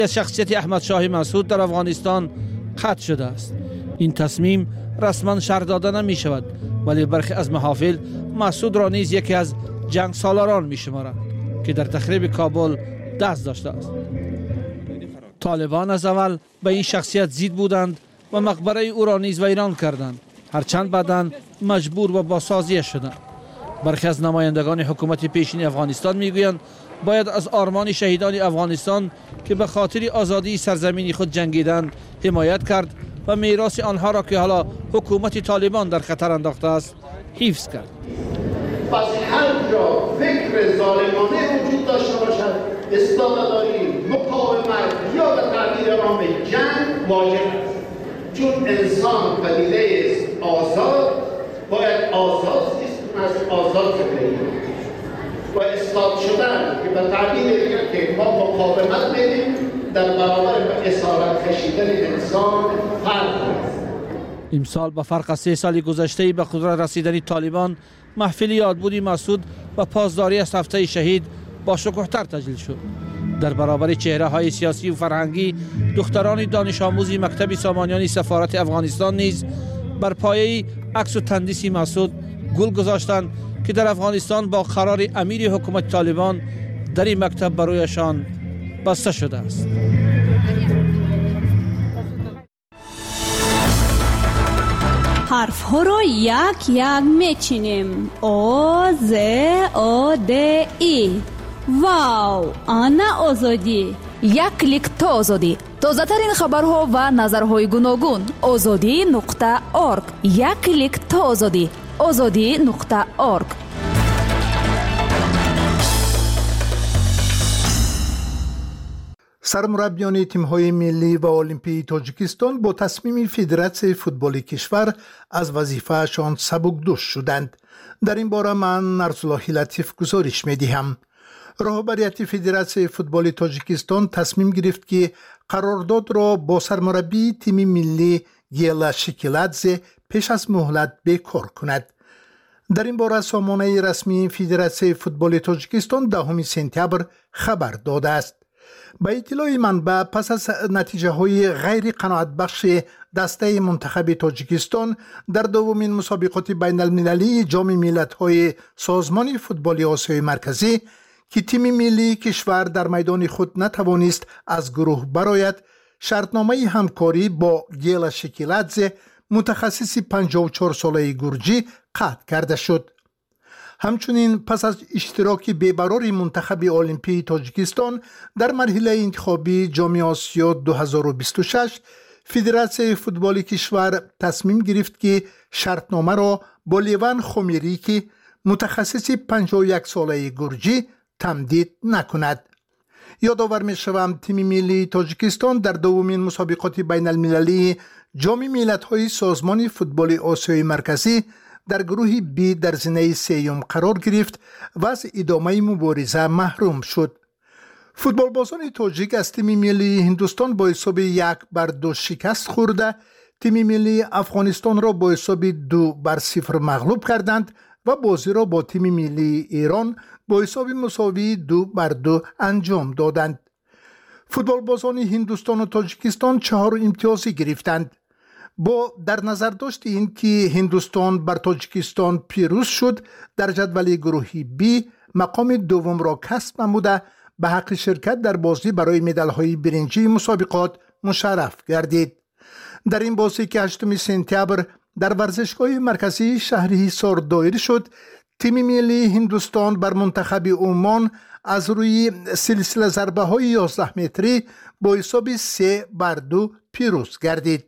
شخصیت احمد شاه مسعود در افغانستان قطع شده است. این تصمیم رسما شرح داده نمی شود، ولی برخی از محافل مسعود را نیز یکی از جنگ سالاران می شمارند که در تخریب کابل دست داشته است. طالبان از اول به این شخصیت ضد بودند و مقبره او را نیز ویران کردند، هرچند بعداً مجبور به بازسازی شدند. برخی از نمایندگان حکومت پیشین افغانستان میگویند باید از آرمان شهیدان افغانستان که به خاطر آزادی سرزمین خود جنگیدند حمایت کرد و میراث آنها را که حالا حکومت طالبان در خطر انداخته است حفظ کرد. پس هر جا فکر ظالمانه وجود داشته باشد، استادداری، مقاومت یا به تعبیر عام جنگ واجب است. چون انسان پدیده است آزاد، باید آزاد از آزاد زندگی و اسقاط شدن که به تعبیر دیگر که ما مقاومت بدیم در برابر به اسارت کشیدن انسان فرق است. امسال به فرق از 3 سال گذشته به قدرت رسیدن طالبان، محفل یادبود مسعود و پاسداری از هفته شهید با شکوه‌تر تجلیل شد. در برابر چهره های سیاسی و فرهنگی، دختران دانش آموزی مکتب سامانیان سفارت افغانستان نیز بر پایه عکس و تندیس مسعود گل گذاشتند که در افغانستان با قرار امیر حکومت طالبان در این مکتب برایشان بسته شده است. حرف ها را یک یک میچینیم. او ز او د ای. واو، آنا آزادی. یک کلیک تا آزادی. تازه ترین خبرها و نظرهای گوناگون. azadi.org. یک کلیک تا آزادی. azadi.org. سرمربیان تیم‌های ملی و المپی تاجیکستان با تصمیم فدراسیون فوتبال کشور از وظیفه‌شان سبکدوش شدند. در این باره من نرسالله لطیف گزارش می‌دهم. رهبریت فدراسیون فوتبال تاجیکستان تصمیم گرفت که قرارداد را با سرمربی تیم ملی گیلا شکیلادزه پیش از مهلت بکار کند. در این باره سامانه رسمی فدراسیون فوتبال تاجیکستان 10 سپتامبر خبر داده است. با اطلاع منبع پس از نتیجه های غیر قناعت بخش دسته منتخب تاجیکستان در دومین مسابقات بین المللی جام ملت‌های سازمان فوتبال آسیای مرکزی که تیم ملی کشور در میدان خود نتوانست از گروه برآید، شرطنامه همکاری با گیلا شکیلادزه متخصص 54 ساله گرجی قطع کرده شد. همچنین پس از اشتراک بی‌قرار منتخب المپی تاجیکستان در مرحله انتخابی جام آسیا 2026، فدراسیون فوتبال کشور تصمیم گرفت که شرطنامه را با لیوان خمیری که متخصص 51 ساله گرجی تمدید نکند. یادآور می‌شوم تیم ملی تاجیکستان در دومین مسابقات بین المللی جام ملت‌های سازمان فوتبال آسیای مرکزی در گروه بی در زینه سیوم قرار گرفت و از ادامه مبارزه محروم شد. فوتبالبازان تاجیک از تیم ملی هندوستان با حساب 1-2 شکست خورده، تیم ملی افغانستان را با حساب 2-0 مغلوب کردند و بازی را با تیم ملی ایران با حساب مساوی 2-2 انجام دادند. فوتبالبازان هندوستان و تاجیکستان 4 امتیازی گرفتند. با در نظر داشت این که هندوستان بر تاجیکستان پیروز شد، در جدول گروهی بی مقام دوم را کسب نموده به حق شرکت در بازی برای مدال‌های برنجی مسابقات مشرف گردید. در این بازی که 8 سپتامبر در ورزشگاه مرکزی شهر حصار دایر شد، تیم ملی هندوستان بر منتخب عمان از روی سلسله ضربه‌های 11 متری با حساب 3-2 پیروز گردید.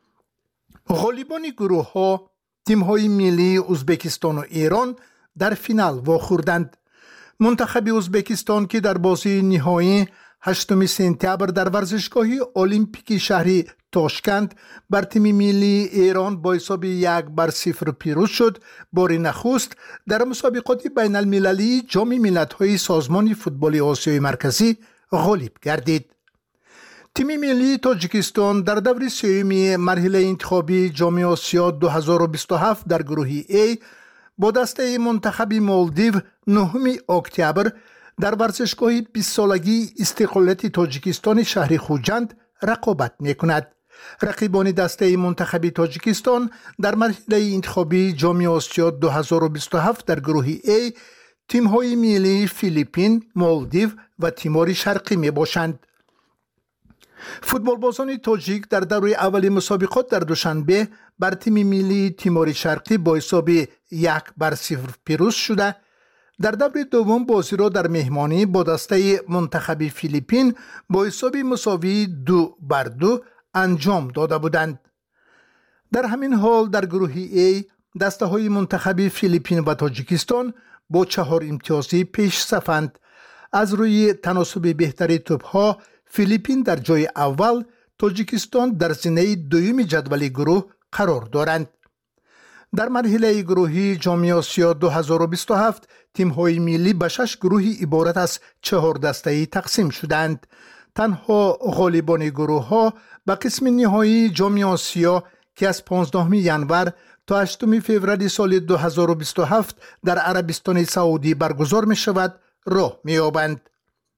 غالبان گروه ها تیم های ملی ازبکستان و ایران در فینال واخوردند. منتخب ازبکستان که در بازی نهایی 8 سپتامبر در ورزشگاه المپیک شهری تاشکند بر تیم ملی ایران با حساب 1-0 پیروز شد، بار نخست در مسابقات بین المللی جام ملت‌های سازمان فوتبال آسیای مرکزی غالب گردید. تیم ملی تاجیکستان در دور سوم مرحله انتخابی جام آسیا 2027 در گروه A با دسته منتخب مالدیو 9 اکتبر در ورزشگاه 20 سالگی استقلالیت تاجیکستان شهر خوجند رقابت می‌کند. رقیبان دسته منتخب تاجیکستان در مرحله انتخابی جام آسیا 2027 در گروه A تیم‌های ملی فیلیپین، مالدیو و تیمور شرقی میباشند. فوتبالبازان تاجیک در دوره اول مسابقات در دوشنبه بر تیم ملی تیمور شرقی با حساب 1-0 پیروز شده. در دور دوم بازی را در مهمانی با دسته منتخب فیلیپین با حساب مساوی 2-2 انجام داده بودند. در همین حال در گروه A دسته های منتخب فیلیپین و تاجیکستان با 4 امتیازی پیش صفند. از روی تناسب بهتر توپ‌ها فیلیپین در جای اول، تاجیکستان در زینه دوم جدول گروه قرار دارند. در مرحله گروهی جام آسیا 2027 تیم‌های ملی به 6 گروهی عبارت از 4 دسته‌ای تقسیم شدند. تنها غالبان گروه‌ها به قسم نهایی جام آسیا که از 15 ینور تا 8 فوریه سال 2027 در عربستان سعودی برگزار می شود راه می یابند.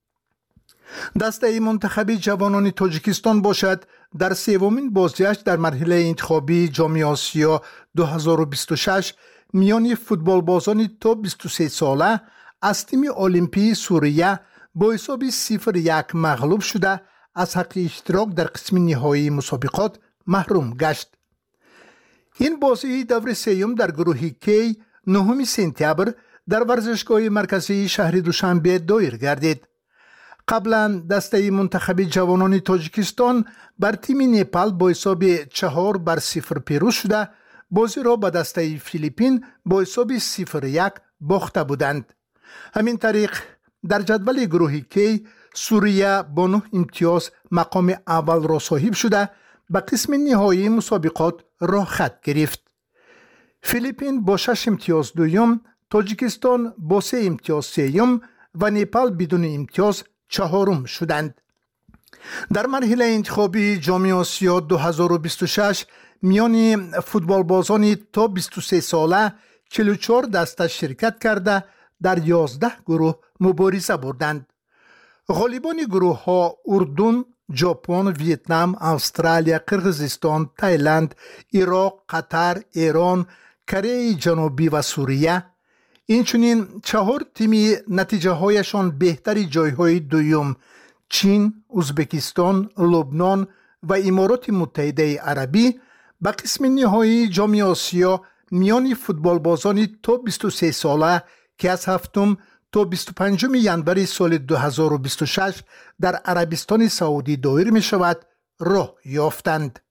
دسته منتخب جوانان تاجیکستان باشد در سومین بازیش در مرحله انتخابی جام آسیا 2026 میان فوتبال بازان تا 23 ساله از تیم المپی سوریه با حساب 0-1 مغلوب شده از حق اشتراک در قسم نهایی مسابقات محروم گشت. این بازی دور سوم در گروه کی 9 سپتامبر در ورزشگاه مرکزی شهر دوشنبه دایر گردید. قبلا دسته منتخب جوانان تاجیکستان بر تیم نپال با حساب 4-0 پیروز شده، بازی را به دسته فیلیپین با حساب 0-1 باخته بودند. همین طریق در جدول گروه کی سوریه با 9 امتیاز مقام اول را صاحب شده به قسم نهایی مسابقات راه خط گرفت. فیلیپین با 6 امتیاز دوم، تاجیکستان با 3 امتیاز سوم و نپال بدون امتیاز چهارم شدند. در مرحله انتخابی جام آسیا 2026 میان فوتبال بازان تا 23 ساله 44 دسته شرکت کرده در 11 گروه مبارزه بردند. غالبان گروه ها اردن، ژاپن، ویتنام، استرالیا، قرقیزستان، تایلند، عراق، قطر، ایران، کره جنوبی و سوریه. اینچنین 4 تیم نتیجه هایشان بهتری جایهای دوم چین، ازبکستان، لبنان و امارات متحده عربی به قسم نهایی جام آسیا میان فوتبال بازان تا 23 ساله که از 7 تا 25 ینور سال 2026 در عربستان سعودی دایر می شود راه یافتند.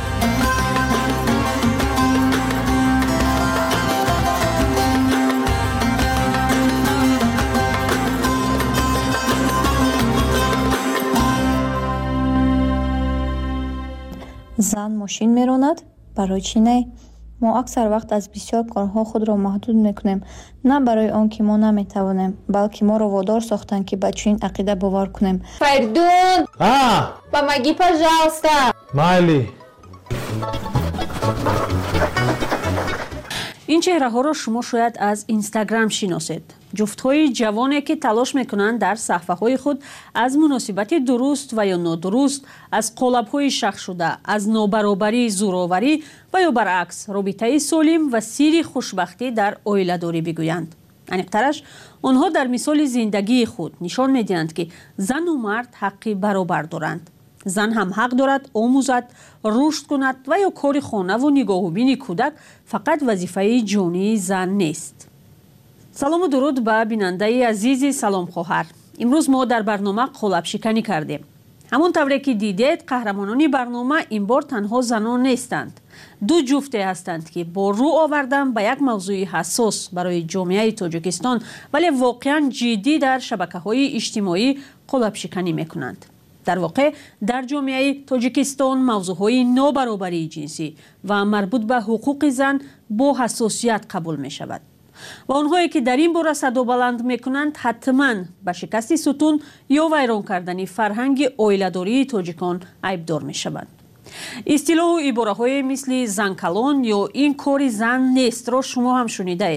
зан мошин меронад? барои чӣ не? мо аксар вақт аз бисёр корҳо худро маҳдуд мекунем, на барои он ки мо наметавонем, балки моро водор сохтанд ки ба чунин ақида бовар кунем. Файрдун! Помоги, пожалуйста! Майли! این چهره‌ها را شما شاید از اینستاگرام شناسید. جفت‌های جوانی که تلاش می‌کنند در صفحه‌های خود از مناسبت درست و یا نادرست، از قالب‌های شخص شده، از نابرابری، زورآوری و یا برعکس رابطه سالم و سیر خوشبختی در عائله‌داری بگویند. عمیق‌ترش آنها در مثال زندگی خود نشان می‌دهند که زن و مرد حق برابر دارند. زن هم حق دارد آموزد، رشد کند و یا کار خانه و نگاه‌وبین کودک فقط وظیفه جانی زن نیست. سلام و درود به بیننده عزیز سلام خواهر. امروز ما در برنامه قالب شکنی کردیم. همون طوری که دیدید قهرمانان برنامه این بار تنها زنان نیستند. 2 جفته هستند که با رو آوردن به یک موضوع حساس برای جامعه تاجیکستان ولی واقعا جدی در شبکه‌های اجتماعی قالب شکنی میکنند. در واقع در جامعه تاجیکستان موضوعهای نابرابری جنسی و مربوط به حقوق زن با حساسیت قبول می شود. و آنهایی که در این باره صدا بلند می کنند حتما به شکست ستون یا ویران کردن فرهنگ عائله‌داری تاجیکان عیبدار می شوند. اصطلاح و عباره‌های مثل زن کلان یا این کار زن نیست را شما هم شنیده اید.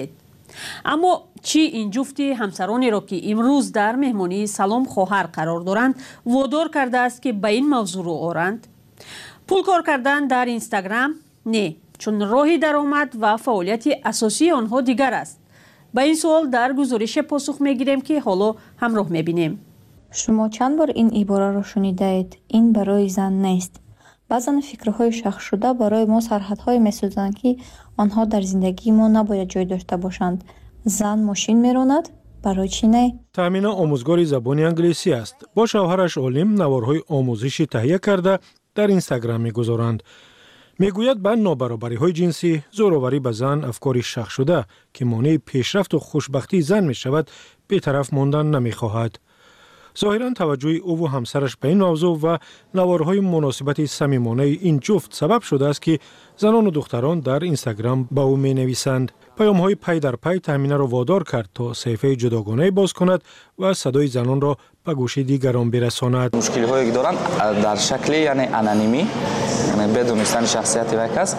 اما چی این جفتی همسرانی را که امروز در مهمانی سلام خواهر قرار دارند وادار کرده است که به این موضوع رو آرند؟ پول کار کردن در اینستاگرام؟ نه، چون راهی درآمد و فعالیت اساسی آنها دیگر است. به این سوال در گزارش پاسخ میگیریم که حالا همراه میبینیم. شما چند بار این عباره را شنیده اید؟ این برای زن نیست. بعضا فکرهای شخص شده برای ما سرحدهای می‌سازند که آنها در زندگی ما نباید جای داشته باشند. زن ماشین می‌راند، برای چی نه؟ تامینه آموزگار زبان انگلیسی است. با شوهرش علیم نوارهای آموزشی تهیه کرده در اینستاگرام می‌گذارند. میگوید به نابرابری‌های جنسی، زوراوری به زن افکاری شخص شده که مانع پیشرفت و خوشبختی زن می‌شود، بی‌طرف ماندن نمی‌خواهد. ظاهراً توجه او و همسرش به این موضوع و نوارهای مناسبت صمیمانه این جفت سبب شده است که زنان و دختران در اینستاگرام با او می‌نویسند. پیام‌های پی در پی تامینه را وادار کرد تا صفحه جداگانه باز کند و صدای زنان را به گوش دیگران برساند. مشکلی که دارن در شکل یعنی انانیمی، یعنی بدون دانستن شخصیت یک کس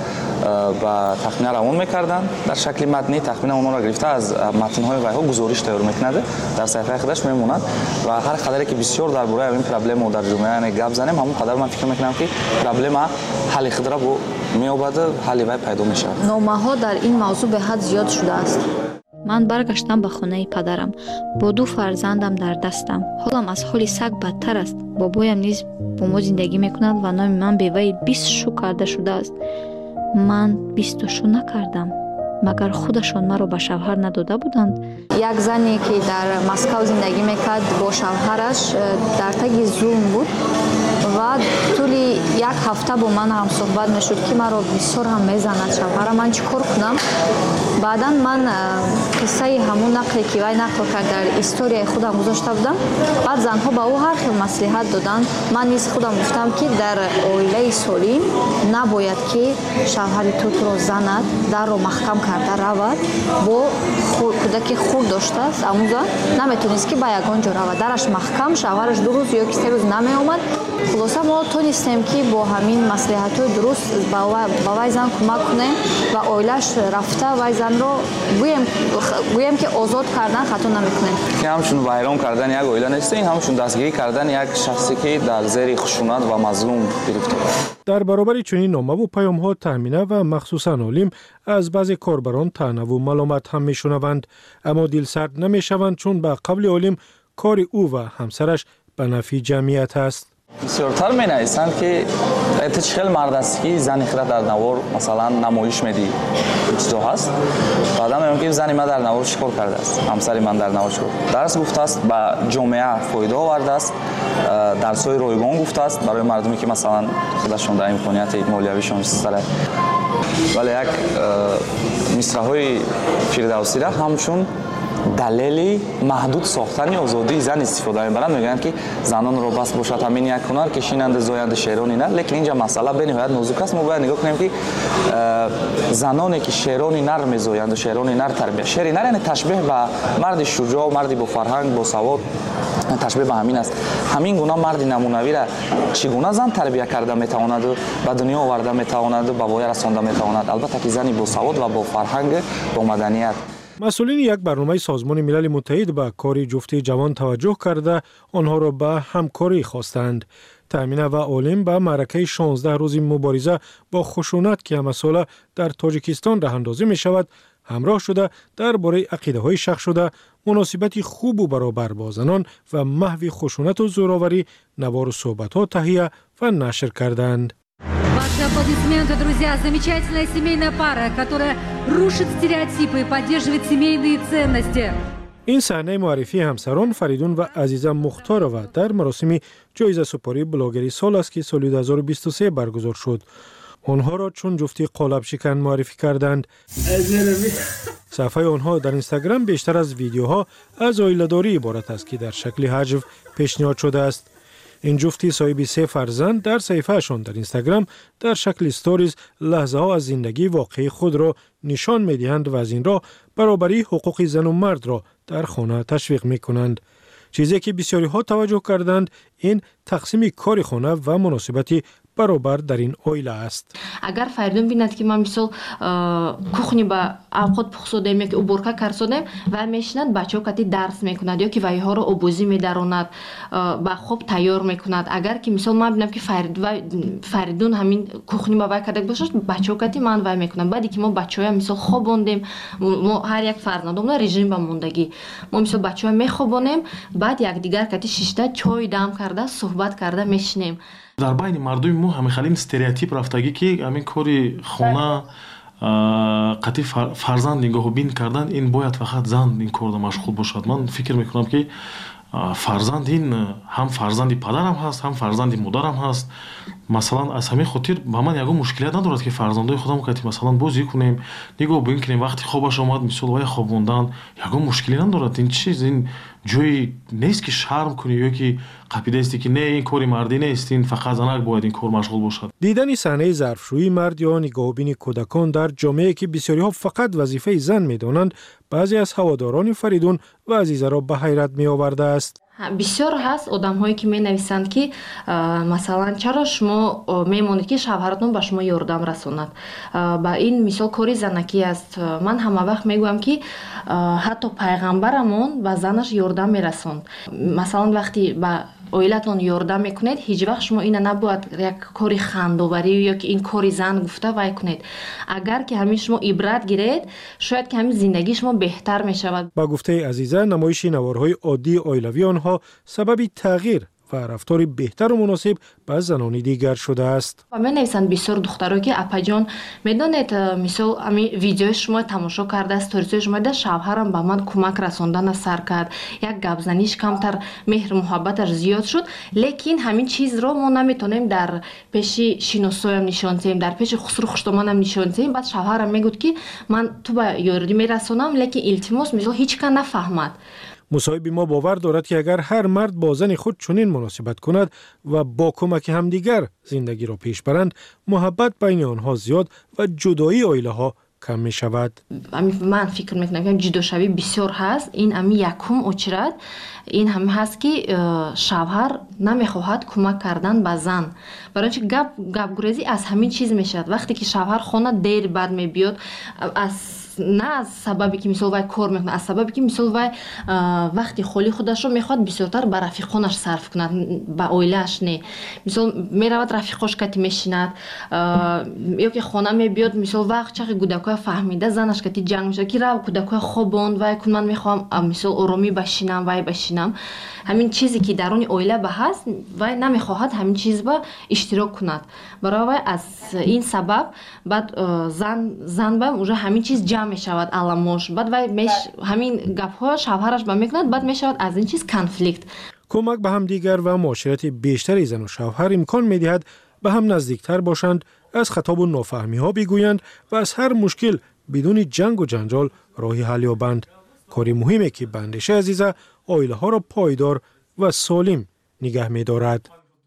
با تخمین روان می‌کردند. در شکل متنی تخمین اونها را گرفته از متن‌های ویها گزارش تیار می‌کند، در صفحه خودش می‌ماند و هر قدری که بسیار درباره این پرابلم در جامعه یعنی گپ زنیم، همون قدر من فکر می‌کنم که پرابلم حل خود را می‌یابد، حل وی پیدا می‌شود. نامه‌ها در این موضوع به حد زیاد شده است. من برگشتم به خانه پدرم با 2 فرزندم در دستم. حالم از حال سگ بدتر است. بابایم نیز با ما زندگی میکند و نام من به وی 20 شو کرده شده است. من 20 شو نکردم. مگر خودشان مرا به شوهر نداده بودند؟ یک زنی که در مسکو زندگی میکرد با شوهرش در تگ ظلم بود و طول یک هفته با من هم صحبت میشد که مرا بسیار هم میزند شوهرم. من چیکار کنم؟ بعدا من قصه همون نقلی که وی نقل کرد در استوری خودم گذاشته بودم. بعد زنها به او هر خیلی مصلحت دادند. من نیز خودم گفتم که در عائله سالم نباید که شوهر تو را زند، در رو محکم کرده رود. با کودک خود داشته است، اما نمیتونست که به یگان جا رود. درش محکم، شوهرش 2 روز یا 3 روز نمی آمد. خلاصه ما تونستیم که با همین مصلحت‌های درست با وی زن کمک کنیم و عائله‌اش رفته وی زن رو گویم که آزاد کردن خطا نمی‌کنیم. که همشون ویران کردن یک عائله نیست، این همشون دستگیری کردن یک شخصی که در زیر خشونت و مظلوم گرفته. در برابر چنین نامه و پیام‌ها تامینه و مخصوصاً علیم از بعضی کاربران طعنه و ملامت هم می‌شنوند، اما دلسرد نمی‌شوند چون به قول علیم کار او و همسرش به نفع جمعیت است. بسیارتر می نویسند که اتچخل مرد است که زنی خود در نوار مثلا نمایش میدی چطور هست. بعدا میگم که زنی من در نوار چیکار کرده است، همسری من در نوار چیکار درس گفته است، به جامعه فایده آورده است، درس‌های رایگان گفته است برای مردمی که مثلا خودشون در امکانیت مالیویشون سره. ولی یک مصرع‌های فردوسی را همچون دلیلی محدود ساختن آزادی زن استفاده می‌برند. میگن که زنان رو بس باشد همین یک هنر کشیننده زاینده شعرانی نه، لیکن اینجا مسئله به نهایت نازک است. ما باید نگاه کنیم که زنانی که شعرانی نر می‌زایند و شعرانی نر تربیت، شعری نر یعنی تشبیه به مرد شجاع و مردی با فرهنگ با سواد، تشبیه به همین است. همین گونه مرد نمونوی را چگونه زن تربیت کرده میتواند و به دنیا آورده میتواند و به وای رسانده میتواند، البته که زنی با سواد و با فرهنگ با مدنیت. مسئولین یک برنامه سازمان ملل متحد به کار جفت جوان توجه کرده آنها را به همکاری خواستند. تامینه و علیم به معرکه 16 روزی مبارزه با خشونت که همه ساله در تاجیکستان راه اندازی می شود همراه شده درباره عقیده‌های شخص شده، مناسبتی خوب و برابر با زنان و محو خشونت و زوراوری نوار و صحبت‌ها تهیه و نشر کردند. Ваши аплодисменты, друзья. Замечательная семейная пара, которая рушит стереотипы и поддерживает семейные ценности. این صحنه معرفی همسران فریدون و عزیزه مختارова در مراسم جایزه سپاری بلاگری سال است که سال 2023 برگزار شد. آنها را چون جفتی قالب شکن معرفی کردند. صفحه آنها در اینستاگرام بیشتر از ویدیوها از عائله‌داری عبارت است که در شکل حجو پیشنهاد شده است. این جفتی صاحب 3 فرزند در صفحه‌شان در اینستاگرام در شکل استوریز لحظه ها از زندگی واقعی خود را نشان می‌دهند و از این راه برابری حقوق زن و مرد را در خانه تشویق می‌کنند. چیزی که بسیاری ها توجه کردند این تقسیم کار خانه و مناسبت برابر در این اویله است. اگر فریدون بیند که ما مثل کухні با اوقات پخسودیم یا که уборка کردیم و میشند بچه‌ها کتی درس میکند یا که وایها رو آبوزی میداروند با خوب تیار میکند. اگر که مثل ما ببینم که فریدون همین کухні با وای کرده باشه بچه‌ها کتی من وای میکنم. بعدی که ما بچه‌ها مثل خوابوندیم ما هر یک فرزندمون رژیم با موندگی ما مثل بچه‌ها میخوابونیم بعد یک دیگر کتی شیشته چای دم کرده صحبت کرده میشنیم. дар байни мардуми мо ҳамехале ин стереотип рафтагӣ ки ҳамин кори хона қатъи фарзанд нигоҳубин кардан ин бояд фақат зан ин корда машғул бошад. ман фикр мекунам ки фарзанд ин ҳам фарзанди падарам ҳаст ҳам фарзанди модарам ҳаст. масалан аз ҳамин хотир ба ман ягон мушкилият надорад ки фарзандои худам кати масалан бозӣ кунем нигоҳ бин кунем вақти хобаш омад мисол вай хобондан ягон мушкилӣ надорад. ин чиз ин ҷои нест ки шарм кунӣ ё ки қапидаисти ки не ин кори мардӣ нест ин фақат занак бояд ин кор машғул бошад. дидани саҳнаи зарфшӯии мард ё нигоҳубини кӯдакон дар ҷомеае ки бисёриҳо фақат вазифаи зан медонанд баъзе аз ҳаводорони Фаридун ва Азизаро ба ҳайрат меовардааст. бисёр ҳаст одамҳое ки менависанд ки масалан чаро шумо мемонед ки шавҳаратон ба шумо ёрдам расонад. ба ин мисол кори занакӣ аст. ман ҳама вақт мегӯям ки ҳатто пайғамбарамон ба занаш ёрдам мерасонд. масалан вақти ба оилатон ёрдам мекунед ҳеҷ вақт шумо ина набояд як кори хандоварӣ ё ки ин кори зан гуфта вай кунед. агар ки ҳамин шумо ибрат гиред шояд ки ҳамин зиндагии шумо беҳтар мешавад. ба гуфтаи Азиза намоиши наворҳои оддии оилавии онҳо сабаби тағйир ва рафтори беҳтару муносиб ба занони дигар шудааст. ва менависанд бисёр духтаро ки апаҷон медонед мисол ами видеои шумо тамошо карда сторисои шумо да шавҳарам ба ман кӯмак расондана сар кард як гапзаниш камтар меҳру муҳаббаташ зиёд шуд. лекин ҳамин чизро мо наметонем дар пеши шиносоям нишон диҳем дар пеши хусру хуштоманам нишон диҳем. баъд шавҳарам мегӯд ки ман ту ба ёрдӣ мерасонам лекин илтимос мисол ҳеҷ кан нафаҳмад. مصاحب ما باور دارد که اگر هر مرد با زن خود چنین مناسبت کند و با کمک همدیگر زندگی را پیش برند محبت بین آنها زیاد و جدایی عائله ها کم می شود. من فکر میکنم که جداشوی بسیار هست. این امی یکم اچرد این هم هست که شوهر نمیخواهد کمک کردن به زن. برای اینکه گپ گریزی از همین چیز میشد. وقتی که شوهر خانه دیر بعد میبیاد از نه از سببی که مثلا وای کار میکنه از سببی که مثلا وای وقتی خالی خودش رو میخواد بسیارتر به رفیقانش صرف کند به عائله‌اش نه. مثلا میرود رفیقاش کتی میشیند یا که خانه میبیاد مثلا وقت چقدر کودکای فهمیده زنش کتی جنگ میشه که رو کودکای خواباند وای کن من میخوام مثلا آرامی بشینم وای بشینم. همین چیزی که درون عائله به هست وای نمیخواهد همین چیز با اشتراک کند. برای وای از این سبب بعد زن با اونجا همین چیز جمع میشود علامش بعد وای همین گپ‌ها شوهرش با میکند بعد میشود از این چیز کانفلیکت. کمک به هم دیگر و معاشرت بیشتری زن و شوهر امکان میدهد به هم نزدیکتر باشند، از خطاب و نافهمی‌ها بگویند و از هر مشکل بدون جنگ و جنجال راهی حل یابند. کاری مهمه که بندش عزیزه عائله ها را پایدار و سالم نگه می‌دارد.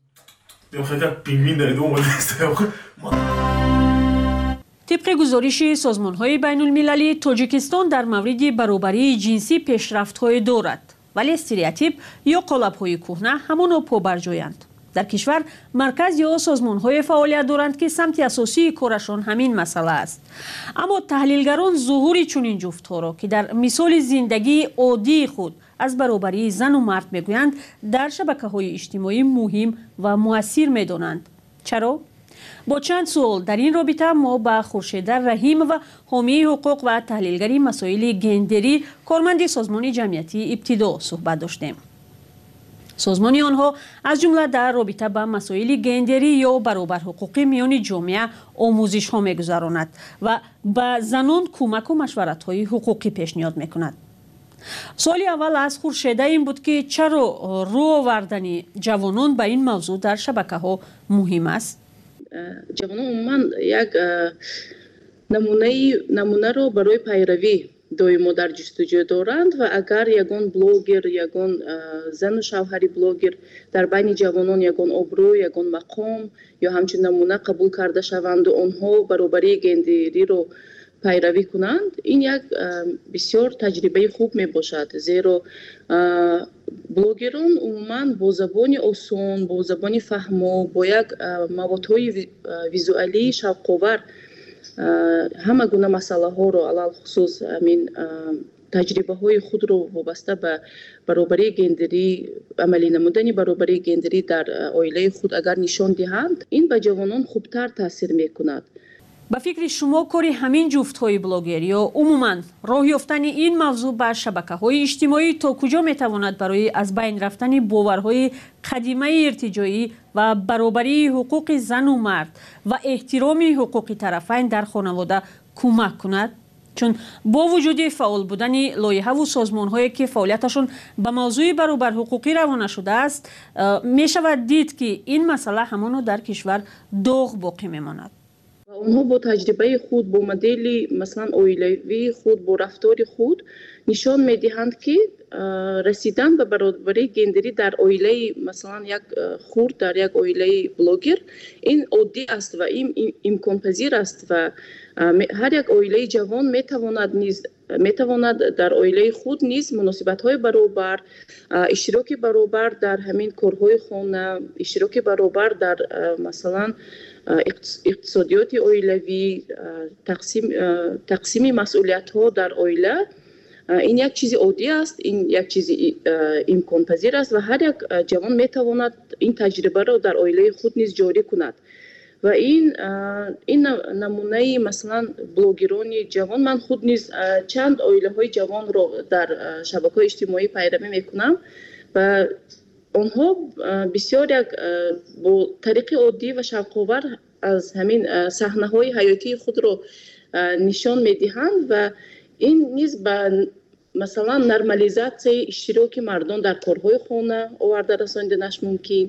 طبق گزارش سازمان‌های بین‌المللی تاجیکستان در مورد برابری جنسی پیشرفت‌های دارد، ولی استریوتیپ یا قالب‌های کهنه همانو پابرجایند. در کشور مرکز یا سازمان‌های فعالیت دارند که سمت اساسی کارشان همین مسئله است. اما تحلیلگران ظهور چنین جفت‌ها را که در مثال زندگی عادی خود از برابری زن و مرد میگویند در شبکه‌های اجتماعی مهم و مؤثر می‌دانند. چرا؟ با چند سوال در این رابطه ما با خورشید رحیم و حامی حقوق و تحلیلگری مسائل گندری کارمند سازمان جمعیتی ابتدا صحبت داشتیم. سازمان آنها از جمله در رابطه با مسائل گندری یا برابر حقوقی میان جامعه آموزش ها میگذراند و به زنان کمک و مشورت های حقوقی پیشنهاد میکند. سوال اول از خورشید این بود که چرا رو آوردن جوانان به این موضوع در شبکه ها مهم است؟ جوانان عموما یک نمونه رو برای پیروی دویمو در جستجو دارند و اگر یگان بلوگر یگان زن و شوهری بلوگر در بین جوانان یگان ابرو یگان مقام یا همچنین نمونه قبول کرده شوند و آنها برابری گندری رو пайравӣ кунанд, ин як бисёр таҷрибаи хуб мебошад, зеро блогерон умуман бо забони осон, бо забони фаҳмо, бо як маводҳои визуалии шавқовар ҳама гуна масъалаҳоро алалхусус ҳамин таҷрибаҳои худро вобаста ба баробарии гендерӣ, амалӣ намудани баробарии гендерӣ дар оилаи худ агар нишон диҳанд, ин ба ҷавонон хубтар таъсир мекунад. ба фикри шумо кори ҳамин ҷуфтҳои блогер ё умуман роҳ ёфтани ин мавзӯъ ба шабакаҳои иҷтимоӣ то куҷо метавонад барои аз байн рафтани боварҳои қадимаи иртиҷоӣ ва баробарии ҳуқуқи зану мард ва эҳтироми ҳуқуқи тарафайн дар хонавода кӯмак кунад? чун бо вуҷуди фаъол будани лоиҳаву созмонҳое ки фаъолияташон ба мавзӯи баробарҳуқуқӣ равона шудааст, мешавад дид ки ин масъала ҳамоно дар кишвар доғ боқӣ мемонад. онҳо бо таҷрибаи худ, бо модели масалан оилавии худ, бо рафтори худ нишон медиҳанд ки расидан ба баробарии гендерӣ дар оилаи масалан як хурд, дар як оилаи блогер ин оддӣ аст ва имконпазир аст ва ҳар як оилаи ҷавон метавонад дар оилаи худ низ муносибатҳои баробар, иштироки баробар дар ҳамин корҳои хона, иштироки баробар дар масалан иқтисодиёти оилавӣ, тақсими масъулиятҳо дар оила, ин як чизи оддӣ аст, ин як чизи имконпазир аст ва ҳар як ҷавон метавонад ин таҷрибаро дар оилаи худ низ ҷорӣ кунад. ва ин намунаи масалан блогерони ҷавон, ман худ низ чанд оилаҳои ҷавонро дар шабакаҳои иҷтимоӣ пайравӣ мекунам ва онҳо бисёр як бо тариқи оддӣ ва шавқовар аз ҳамин саҳнаҳои ҳаётии худро нишон медиҳанд ва ин низ ба масалан нормализатсияи иштироки мардон дар корҳои хона оварда расониданаш мумкин.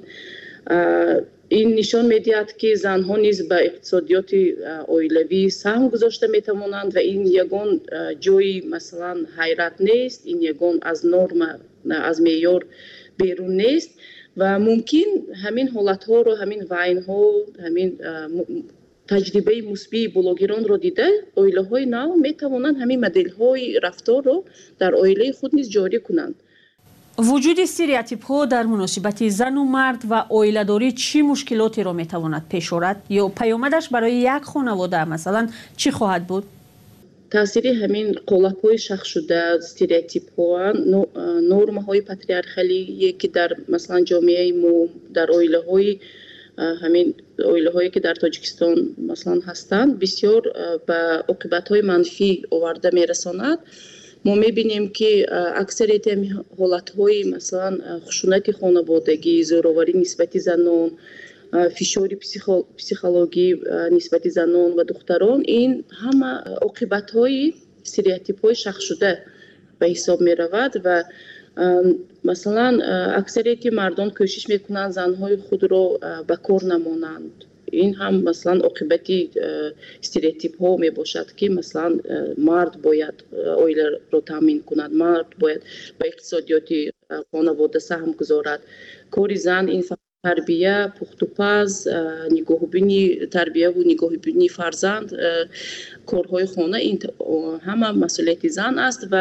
ин нишон медиҳад ки занҳо низ ба иқтисодиёти оилавӣ саҳм гузошта метавонанд ва ин ягон ҷои масалан ҳайрат нест, ин ягон аз норма, аз меъёр берун нест ва мумкин ҳамин ҳолатҳоро, ҳамин вайнҳо, ҳамин таҷрибаи мусбии блогеронро дида оилаҳои нав метавонанд ҳамин моделҳои рафторро дар оилаи худ низ ҷорӣ кунанд. вуҷуди стереотипҳо дар муносибати зану мард ва оиладорӣ чӣ мушкилотеро метавонад пеш орад ё паёмадаш барои як хонавода масалан чӣ хоҳад буд? таъсири ҳамин қолабҳои шахшшуда, стереотипҳо, нормаҳои патриархалие ки дар масалан ҷомеаи мо, дар оилаҳои ҳамин оилаҳое ки дар Тоҷикистон масалан ҳастанд, бисёр ба оқибатҳои манфӣ оварда мерасонад. мо мебинем ки аксарияти ҳолатҳои масалан хушунати хонаводагӣ, зӯроварӣ нисбати занон, фишори психологӣ нисбати занон ва духтарон, ин ҳама оқибатҳои стереотипҳои шахшшуда ба ҳисоб меравад ва масалан аксарияти мардон кӯшиш мекунанд занҳои худро ба кор намонанд. ин ҳам масалан оқибати стереотипҳо мебошад ки масалан мард бояд оиларо таъмин кунад, мард бояд ба иқтисодиёти хонавода саҳм гузорад. кори зан ин тарбия, пухтупаз, нигоҳубини тарбияву нигоҳубини фарзанд, корҳои хона, ин ҳама масъулияти зан аст ва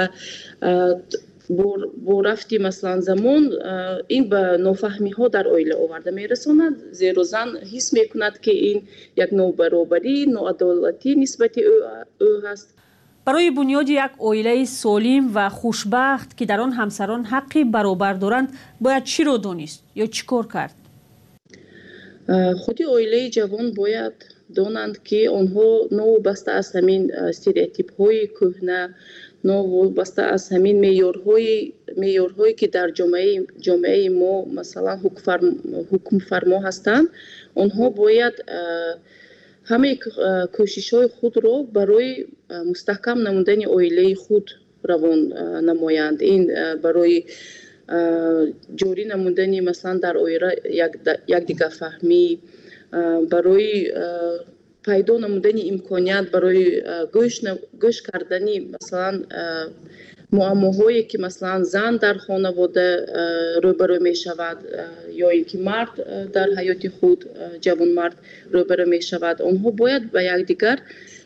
бо рафти масалан замон ин ба нофаҳмиҳо дар оила оварда мерасонад, зеро зан ҳис мекунад ки ин як нобаробарӣ, ноадолатӣ нисбати ӯ ҳаст. барои бунёди як оилаи солим ва хушбахт ки дар он ҳамсарон ҳаққи баробар доранд бояд чиро донист ё чӣ кор кард? худи оилаи ҷавон бояд донанд ки онҳо новобаста аз ҳамин стереотипҳои кӯҳна, новобаста аз ҳамин меъёрҳое ки дар ҷомеаи мо масалан ҳукмфармо ҳастанд, онҳо бояд ҳамаи кӯшишҳои худро барои мустаҳкам намудани оилаи худ равон намоянд. ин барои ҷорӣ намудани масалан дар оила якдигарфаҳмӣ, барои пайдо намудани имконият барои гӯш кардани масалан муаммоҳое ки масалан зан дар хонавода рӯбарӯ мешавад ё ин ки мард дар ҳаёти худ ҷавонмард рӯбарӯ мешавад, онҳо бояд ба якдигар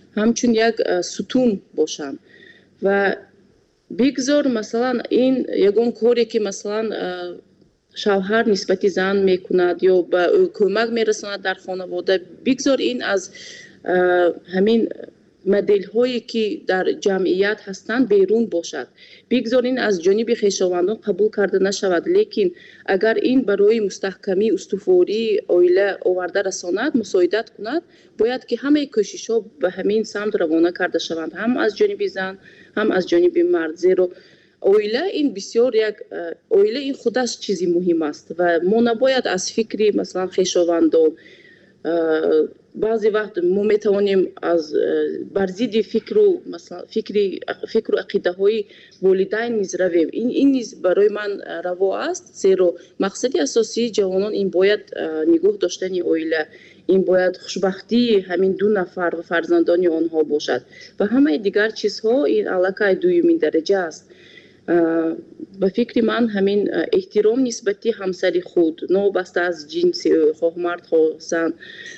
همچون یک ستون باشند و بگذار مثلا این یگان کاری که مثلا شوهر نسبت زن میکند یا به کمک میرساند در خانواده، بگذار این از همین مدل هایی که در جمعیت هستند بیرون باشد، بگذار این از جانب خویشاوندان قبول کرده نشود. لیکن اگر این برای مستحکمی استواری عائله آورده رساند، مساعدت کند، باید که همه کوشش ها به همین سمت روانه کرده شوند، هم از جانب زن هم از جانب مرد. زیرا عائله این بسیار یک عائله این خودش چیزی مهم است و ما نباید از فکری مثلا خویشاوندان بعضی وقت ما میتوانیم از بر ضد فکر و عقیده های والدین نیز رویم. این نیز برای من روا است، زیرا مقصد اساسی جوانان این باید نگاه داشتن عائله، این باید خوشبختی همین دو نفر و فرزندان آنها باشد و همه دیگر چیزها این علاقه دومین درجه است. به فکر من همین احترام نسبتی همسر خود، نابسته از جنس خواه مرد خواه زن،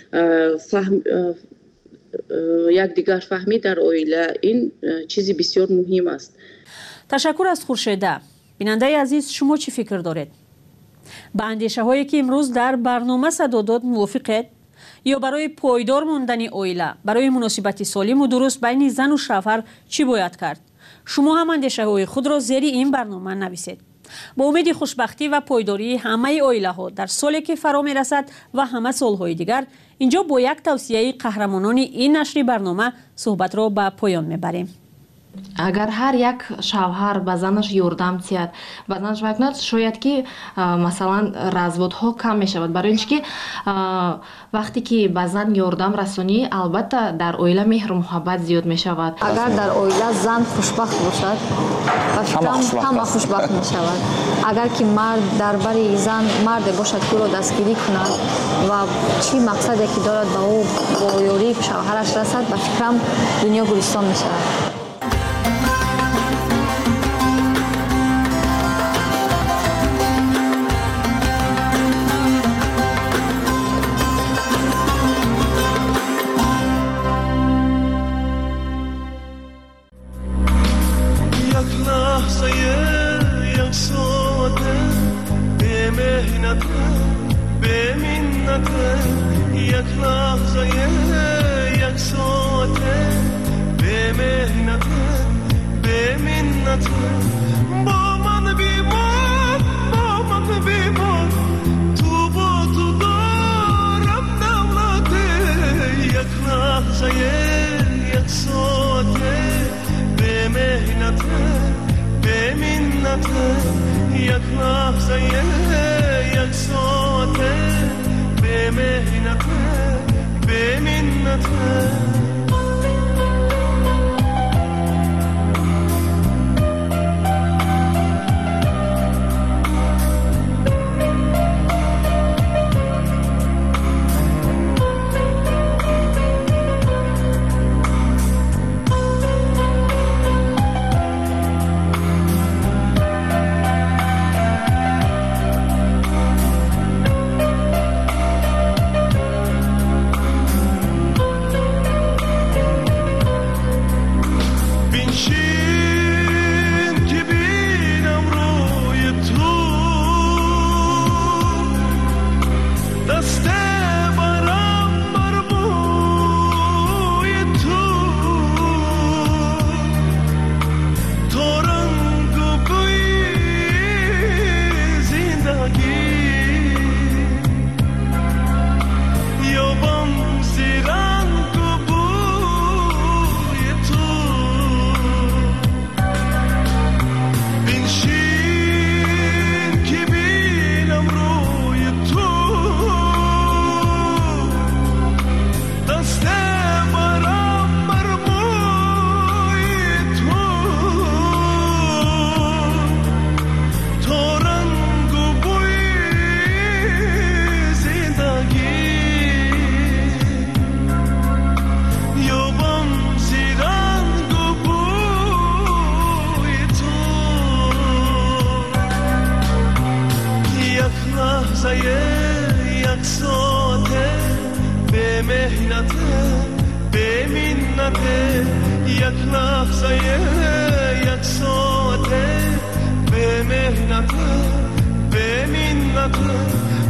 یک دیگر فهمی در عائله، این چیزی بسیار مهم است. تشکر از خورشیده. بیننده عزیز، شما چی فکر دارید؟ با اندیشه هایی که امروز در برنامه صدا داد موافقید؟ یا برای پایدار ماندن عائله، برای مناسبت سالم و درست بین زن و شوهر چی باید کرد؟ شما هم اندیشه های خود را زیر این برنامه نویسید. با امید خوشبختی و پایداری همه عائله ها در سالی که فرا می رسد و همه سالهای دیگر، اینجا با یک توصیه قهرمانان این نشر برنامه صحبت را به پایان می بریم. اگر هر یک شوهر به زنش یاردم تیاد و زنش میکند، شاید که مثلا разводها کم می شود. برای اینکه وقتی که به زن یاردم رسانی، البته در عائله مهر و محبت زیاد می شود. اگر در عائله زن خوشبخت باشد، همه خوشبخت می شود. اگر که مرد درباره زن مرد باشد که او را دستگیری کند و چی مقصدی که دارد به او با یاری شوهرش رسد، به فکرم دنیا گلستان می شود. یک ساعته به مهنت به منت یک لحظه یک ساعته به مهنت به منت